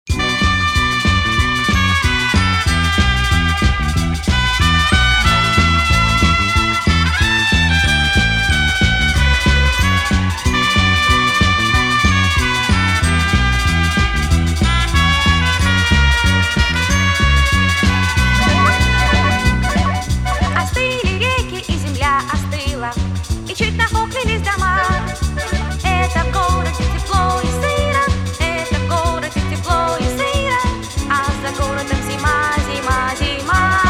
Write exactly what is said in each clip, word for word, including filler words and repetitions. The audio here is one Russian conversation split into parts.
И чуть нахохлились дома. Это в городе тепло и сыро, это в городе тепло и сыро, а за городом зима, зима, зима.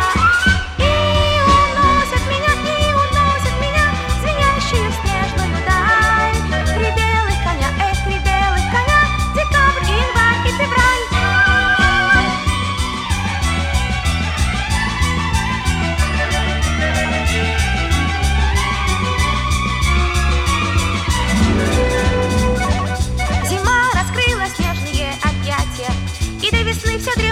И уносят меня, и уносят меня звенящую снежную даль. Три белых коня, эх, три белых коня, декабрь, январь и февраль. И до весны все древнее.